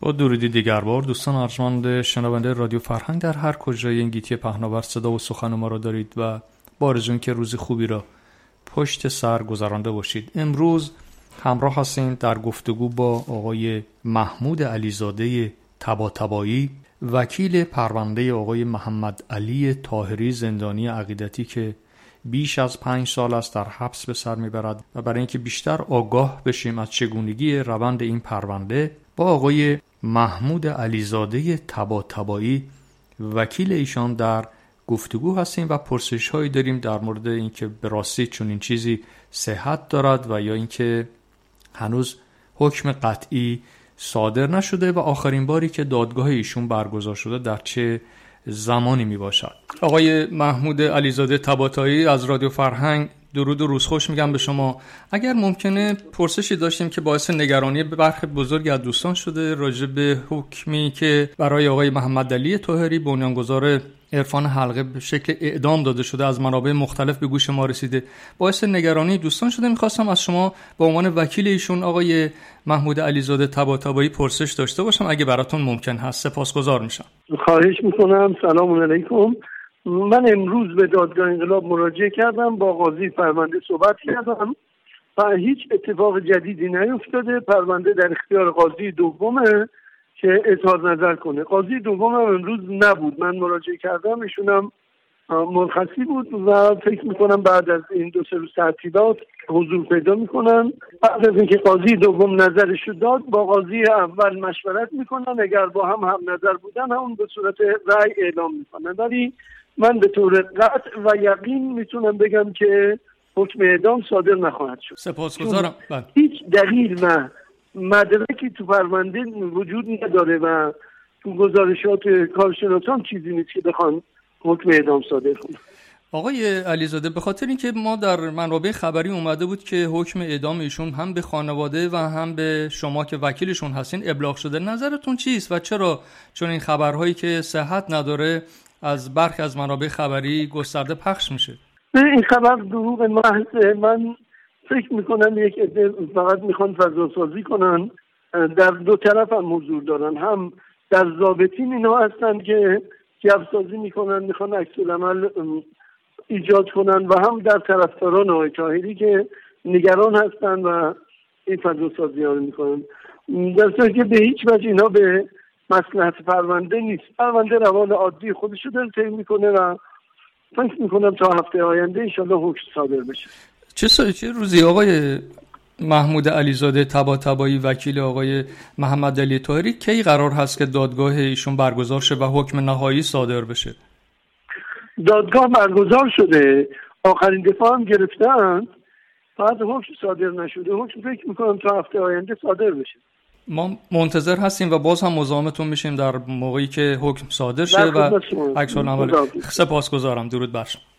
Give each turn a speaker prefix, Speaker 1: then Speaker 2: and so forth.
Speaker 1: با درودی دیگر بار دوستان ارجمند شنونده رادیو فرهنگ در هر کجای این گیتی پهناور صدا و سخن ما را دارید و با آرزویی که روز خوبی را پشت سر گذرانده باشید. امروز همراه هستیم در گفتگو با آقای محمود علیزاده طباطبایی، وکیل پرونده آقای محمد علی طاهری زندانی عقیدتی که بیش از 5 سال است در حبس به سر میبرد و برای اینکه بیشتر آگاه بشیم از چگونگی روند این پرونده با آقای محمود علیزاده طباطبایی وکیل ایشان در گفتگو هستیم و پرسش هایی داریم در مورد اینکه به راستی چون این چیزی صحت دارد و یا اینکه هنوز حکم قطعی صادر نشده و آخرین باری که دادگاه ایشون برگزار شده در چه زمانی می باشد. آقای محمود علیزاده طباطبایی از رادیو فرهنگ درود و روزخوش میگم به شما. اگر ممکنه پرسشی داشتیم که باعث نگرانی برخی بزرگی از دوستان شده راجع به حکمی که برای آقای محمد علی طاهری بنیانگذار عرفان حلقه به شکل اعدام داده شده از منابع مختلف به گوش ما رسیده، باعث نگرانی دوستان شده. میخواستم از شما به عنوان وکیل ایشون آقای محمود علیزاده طباطبایی پرسش داشته باشم اگه براتون ممکن هست. سپاسگزار میشم.
Speaker 2: خواهش میکنم. سلام علیکم. من امروز به دادگاه انقلاب مراجعه کردم، با قاضی پرونده صحبت کردم و هیچ اتفاق جدیدی نیفتاده. پرونده در اختیار قاضی دومه که اظهار نظر کنه. قاضی دوم هم امروز نبود، من مراجعه کردم، ایشونم مرخصی بود و فکر میکنم بعد از این 2-3 روز تعطیلات حضور پیدا میکنن. بعد از اینکه قاضی دوم نظرشو داد با قاضی اول مشورت میکنن، اگر با هم نظر بودن همون به صورت رأی اعلام میکنن. ولی من به طور قطع و یقین میتونم بگم که حکم اعدام صادر نخواهد شد.
Speaker 1: سپاسگزارم.
Speaker 2: هیچ دلیل و مدرکی تو پرونده وجود نداره و تو گزارشات کارشناسان چیزی نیست که بخوان حکم اعدام صادر کنن.
Speaker 1: آقای علیزاده، به خاطر اینکه ما در منابع خبری اومده بود که حکم اعدام ایشون هم به خانواده و هم به شما که وکیلشون هستین ابلاغ شده، نظرتون چیست و چرا چون این خبرهایی که صحت نداره از برخی از منابع خبری گسترده پخش میشه؟
Speaker 2: این خبر دروغ محض. من فکر میکنم یک عده فقط میخوان فضا سازی کنن، در دو طرف هم حضور دارن، هم در ضابطین اینا هستن که جوابسازی میکنن، میخوان عکس العمل ایجاد کنن، و هم در طرفداران آقای طاهری که نگران هستن و این فضا سازی ها رو میکنن، در صورتی که به هیچ وجه اینا به مصلحت پرونده نیست. پرونده روال عادی خودشو داره طی میکنه و فکر میکنم تا هفته آینده انشالله حکم صادر بشه.
Speaker 1: چه روزی آقای محمود علیزاده طباطبایی وکیل آقای محمد علی طاهری کی قرار هست که دادگاه ایشون برگزار شه و حکم نهایی صادر بشه؟
Speaker 2: دادگاه برگزار شده، آخرین دفاع هم گرفتن، فقط حکم صادر نشده. حکم فکر میکنم تا هفته آینده صادر بشه.
Speaker 1: ما منتظر هستیم و باز هم مزاحمتون میشیم در موقعی که حکم صادر شه و عکس العمل. سپاسگزارم. درود بر شما.